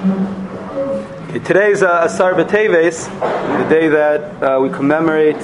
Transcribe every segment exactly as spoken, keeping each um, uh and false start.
Okay, today's uh, Asar B'Teves, the day that uh, we commemorate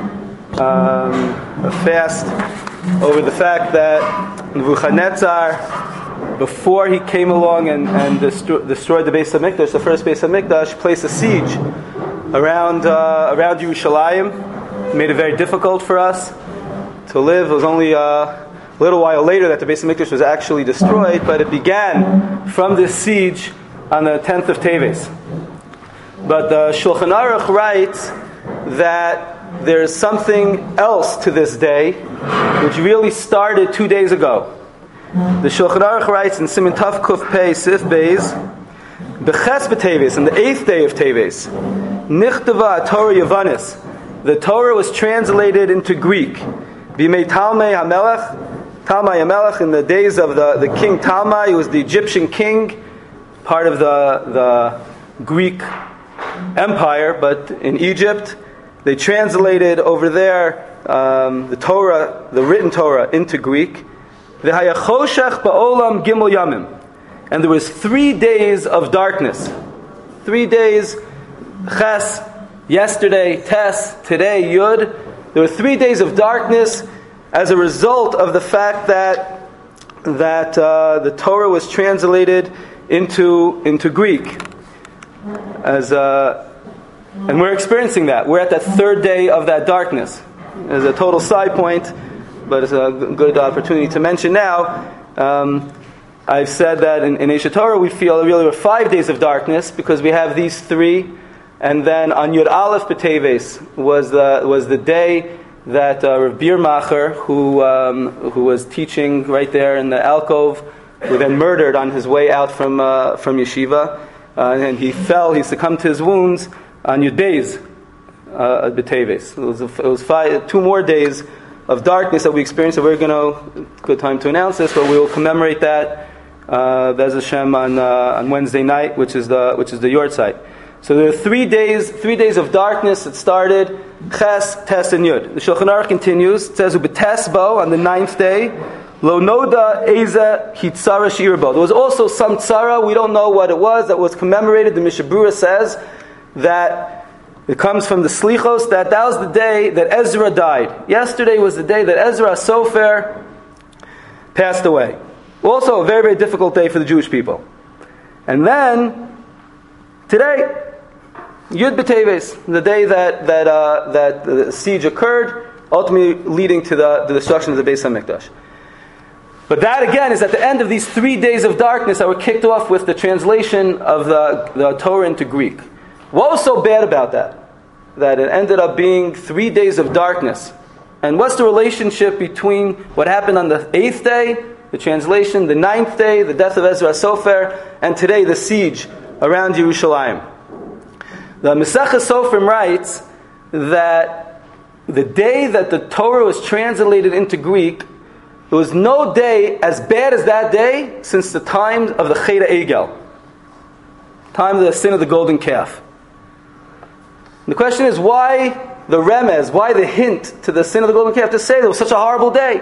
um, a fast over the fact that Nebuchadnezzar, before he came along and, and destro- destroyed the Beis HaMikdash, the first Beis HaMikdash, placed a siege around uh, around Yerushalayim. It made it very difficult for us to live. It was only uh, a little while later that the Beis HaMikdash was actually destroyed, but it began from this siege on the tenth of Teves. But the Shulchan Aruch writes that there's something else to this day, which really started two days ago. The Shulchan Aruch writes in Siman Tav Kuf Pei Sif Beis, B'ches B'Teves, on the eighth day of Teves, Nichtava Torah Yavanis, the Torah was translated into Greek. B'mei Talmei HaMelech, Talmai HaMelech, in the days of the, the king Talmai, who was the Egyptian king, part of the, the Greek Empire, but in Egypt, they translated over there um, the Torah, the written Torah, into Greek. V'haya choshech ba'olam gimel yamim, and there was three days of darkness. Three days, ches, yesterday, tes, today, yud. There were three days of darkness as a result of the fact that that uh, the Torah was translated into into Greek. As uh, and we're experiencing that. We're at that third day of that darkness. As a total side point, but it's a good opportunity to mention now. Um, I've said that in, in Eish Torah we feel really we're five days of darkness because we have these three, and then on Yud Aleph B'Teves was the was the day that uh, Rav Biermacher, who um, who was teaching right there in the alcove, was then murdered on his way out from uh, from yeshiva. Uh, and he fell, he succumbed to his wounds on Yud Beis uh, at B'Teves. It was, a, it was five, two more days of darkness that we experienced. So we're going to, good time to announce this, but we will commemorate that uh, Bez Hashem on, uh, on Wednesday night, which is the which is the Yortzeit. So there are three days, three days of darkness that started, Ches, Tes, and Yud. The Shulchan Aruch continues, it says, U'b'Tes bo, on the ninth day, Lo noda eza hitzara shirbo. There was also some tzara, we don't know what it was, that was commemorated. The Mishnah Berurah says that it comes from the Slichos, that that was the day that Ezra died. Yesterday was the day that Ezra Sofer passed away. Also a very, very difficult day for the Jewish people. And then, today, Yud B'Teves, the day that that uh, that the siege occurred, ultimately leading to the, the destruction of the Beis HaMikdash. But that again is at the end of these three days of darkness that were kicked off with the translation of the, the Torah into Greek. What was so bad about that? That it ended up being three days of darkness. And what's the relationship between what happened on the eighth day, the translation, the ninth day, the death of Ezra Sofer, and today the siege around Yerushalayim? The Mesechus Sofrim writes that the day that the Torah was translated into Greek, there was no day as bad as that day since the time of the Chet Egel, time of the sin of the golden calf. And the question is, why the remez, why the hint to the sin of the golden calf to say there was such a horrible day?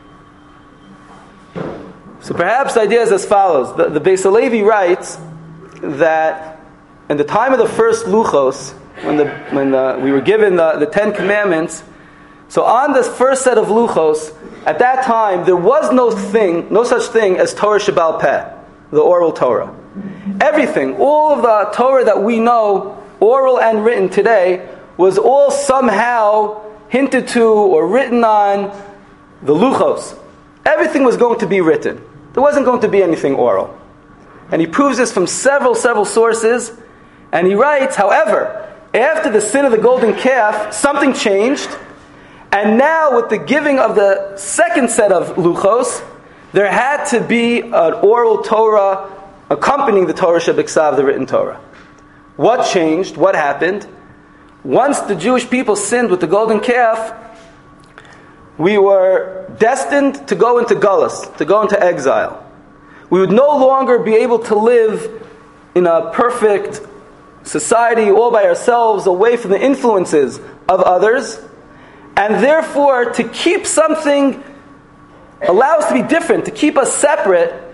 So perhaps the idea is as follows. The, the Beis Halevi writes that in the time of the first Luchos, when the when the, we were given the, the Ten Commandments, so on this first set of Luchos, at that time, there was no thing, no such thing as Torah Shebal Peh, the oral Torah. Everything, all of the Torah that we know, oral and written today, was all somehow hinted to or written on the Luchos. Everything was going to be written. There wasn't going to be anything oral. And he proves this from several, several sources. And he writes, however, after the sin of the golden calf, something changed. And now, with the giving of the second set of luchos, there had to be an oral Torah accompanying the Torah Shebiksav, the written Torah. What changed? What happened? Once the Jewish people sinned with the golden calf, we were destined to go into Gullus, to go into exile. We would no longer be able to live in a perfect society all by ourselves, away from the influences of others. And therefore, to keep something, allow us to be different, to keep us separate,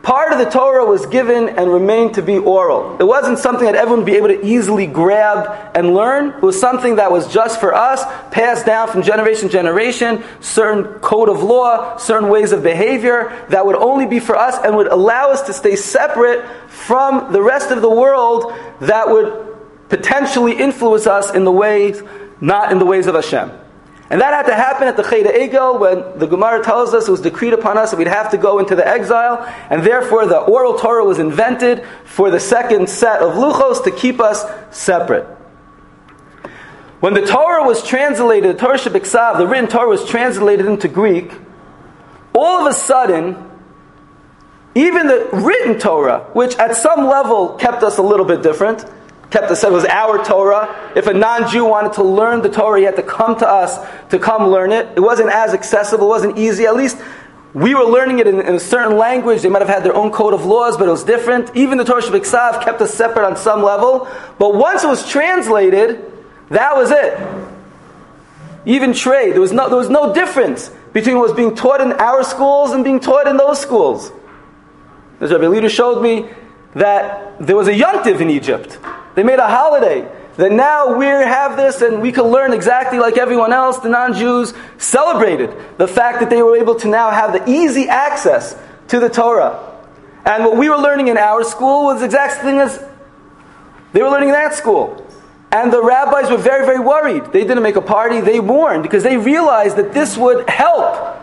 part of the Torah was given and remained to be oral. It wasn't something that everyone would be able to easily grab and learn. It was something that was just for us, passed down from generation to generation, certain code of law, certain ways of behavior that would only be for us and would allow us to stay separate from the rest of the world that would potentially influence us in the ways, not in the ways of Hashem. And that had to happen at the Cheder Egel, when the Gemara tells us it was decreed upon us that we'd have to go into the exile, and therefore the oral Torah was invented for the second set of luchos to keep us separate. When the Torah was translated, the Torah Shebiksav, the written Torah was translated into Greek, all of a sudden, even the written Torah, which at some level kept us a little bit different, kept us, it was our Torah. If a non-Jew wanted to learn the Torah, he had to come to us to come learn it. It wasn't as accessible, it wasn't easy. At least we were learning it in, in a certain language. They might have had their own code of laws, but it was different. Even the Torah Shebiksav kept us separate on some level. But once it was translated, that was it. Even trade, there was no, there was no difference between what was being taught in our schools and being taught in those schools. As Rabbi Leader showed me, that there was a yontiv in Egypt. They made a holiday. That now we have this and we can learn exactly like everyone else. The non-Jews celebrated the fact that they were able to now have the easy access to the Torah. And what we were learning in our school was the exact thing as they were learning in that school. And the rabbis were very, very worried. They didn't make a party, they warned, because they realized that this would help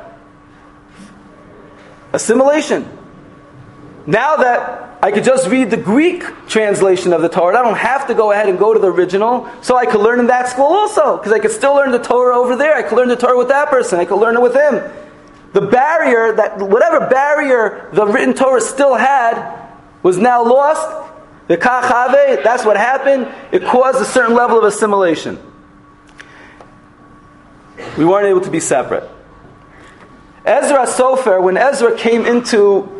assimilation. Now that I could just read the Greek translation of the Torah, I don't have to go ahead and go to the original, so I could learn in that school also, because I could still learn the Torah over there. I could learn the Torah with that person. I could learn it with him. The barrier, that whatever barrier the written Torah still had, was now lost. The kachave, that's what happened. It caused a certain level of assimilation. We weren't able to be separate. Ezra Sofer, when Ezra came into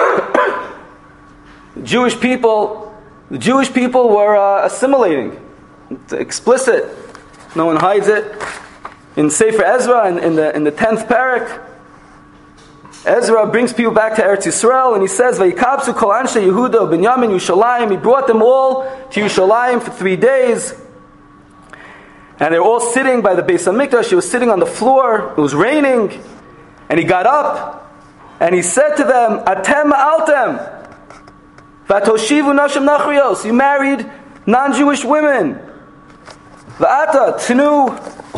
Jewish people, the Jewish people were uh, assimilating. It's explicit. No one hides it. In Sefer Ezra, in, in the in the tenth parak, Ezra brings people back to Eretz Yisrael, and he says, "Vayikapsu kol anshe Yehuda Binyamin Yushalayim." He brought them all to Yushalayim for three days, and they're all sitting by the Beis Hamikdash. He was sitting on the floor. It was raining, and he got up, and he said to them, "Atem ma'altem. Vatoshivu nashim nachrios." You married non-Jewish women. Va'ata tnu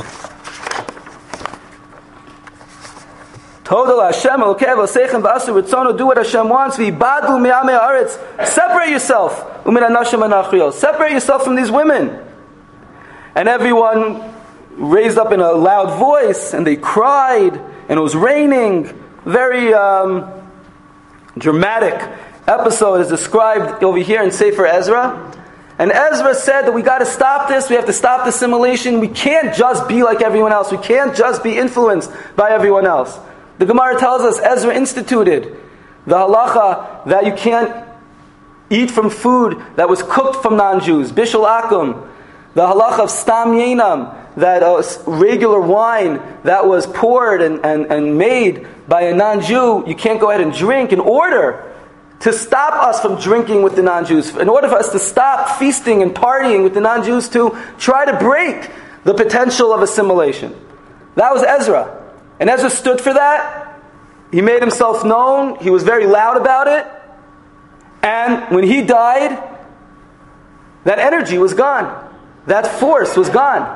todal Hashem elokev osechem v'asu ritzono. Do what Hashem wants. V'ibadu me'amei haaretz. Separate yourself. Umin hanashim hanachrios. Separate yourself from these women. And everyone raised up in a loud voice, and they cried, and it was raining. Very um, dramatic episode is described over here in Sefer Ezra. And Ezra said that we got to stop this, we have to stop the assimilation. We can't just be like everyone else. We can't just be influenced by everyone else. The Gemara tells us Ezra instituted the halacha that you can't eat from food that was cooked from non-Jews. Bishul akum. The halacha of stam yenam, that uh, regular wine that was poured and, and, and made by a non-Jew, you can't go ahead and drink, in order to stop us from drinking with the non-Jews, in order for us to stop feasting and partying with the non-Jews, to try to break the potential of assimilation. That was Ezra. And Ezra stood for that. He made himself known. He was very loud about it. And when he died, that energy was gone. That force was gone.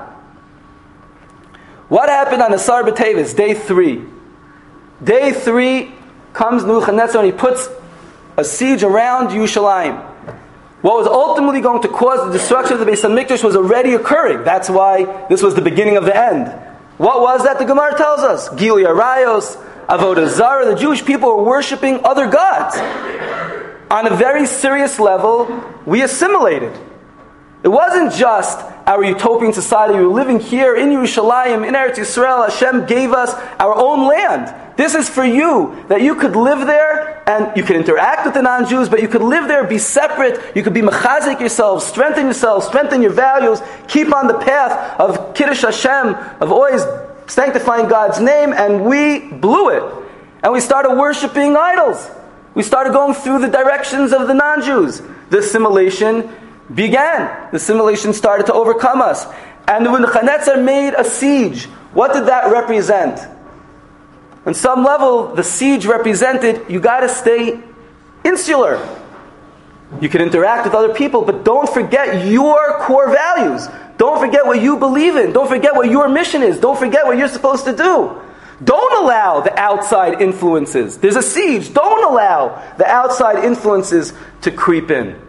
What happened on Asar B'Teves, day three? Day three comes Nebuchadnezzar and he puts a siege around Yerushalayim. What was ultimately going to cause the destruction of the Beis Hamikdash was already occurring. That's why this was the beginning of the end. What was that? The Gemara tells us. Gili Arayos, Avodah Zarah. The Jewish people were worshipping other gods. On a very serious level, we assimilated. It wasn't just our utopian society. We were living here in Yerushalayim, in Eretz Yisrael. Hashem gave us our own land. This is for you, that you could live there and you could interact with the non-Jews, but you could live there, be separate. You could be mechazik yourselves, strengthen yourselves, strengthen your values, keep on the path of Kiddush Hashem, of always sanctifying God's name, and we blew it. And we started worshiping idols. we started going through the directions of the non-Jews. The assimilation began. The assimilation started to overcome us. And when Nebuchadnezzar made a siege, what did that represent? On some level, the siege represented, you got to stay insular. You can interact with other people, but don't forget your core values. Don't forget what you believe in. Don't forget what your mission is. Don't forget what you're supposed to do. Don't allow the outside influences. There's a siege. Don't allow the outside influences to creep in.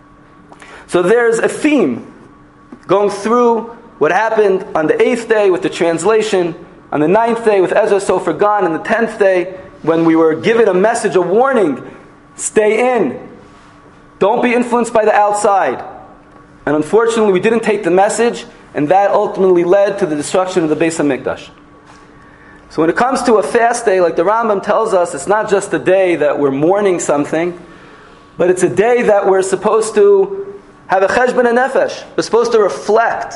So there's a theme going through what happened on the eighth day with the translation, on the ninth day with Ezra Sofer gone, and the tenth day when we were given a message, a warning, stay in. Don't be influenced by the outside. And unfortunately we didn't take the message, and that ultimately led to the destruction of the Beis HaMikdash. So when it comes to a fast day, like the Rambam tells us, it's not just a day that we're mourning something, but it's a day that we're supposed to have a cheshbon nefesh. We're supposed to reflect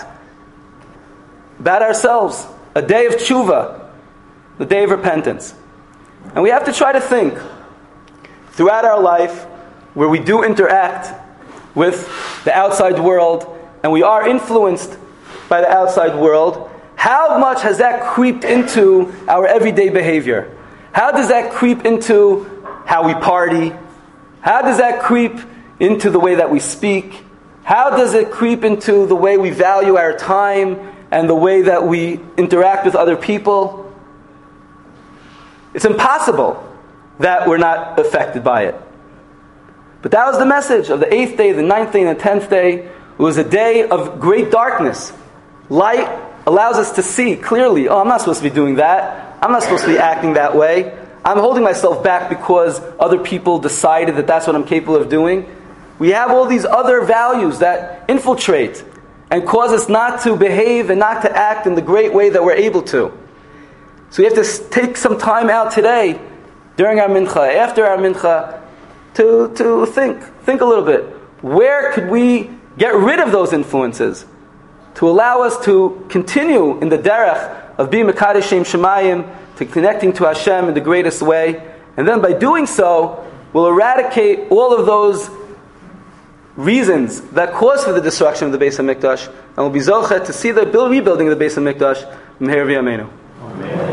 about ourselves. A day of tshuva, the day of repentance. And we have to try to think throughout our life where we do interact with the outside world and we are influenced by the outside world. How much has that creeped into our everyday behavior? How does that creep into how we party? How does that creep into the way that we speak? How does it creep into the way we value our time and the way that we interact with other people? It's impossible that we're not affected by it. But that was the message of the eighth day, the ninth day, and the tenth day. It was a day of great darkness. Light allows us to see clearly, oh, I'm not supposed to be doing that. I'm not supposed to be acting that way. I'm holding myself back because other people decided that that's what I'm capable of doing. We have all these other values that infiltrate and cause us not to behave and not to act in the great way that we're able to. So we have to take some time out today, during our mincha, after our mincha, to, to think, think a little bit. Where could we get rid of those influences to allow us to continue in the derech of being Mekadesh Shem Shemayim, to connecting to Hashem in the greatest way, and then by doing so, we'll eradicate all of those reasons that cause for the destruction of the Beis HaMikdash, and we'll be zochet to see the rebuilding of the Beis HaMikdash. Meher v'yameinu. Amen.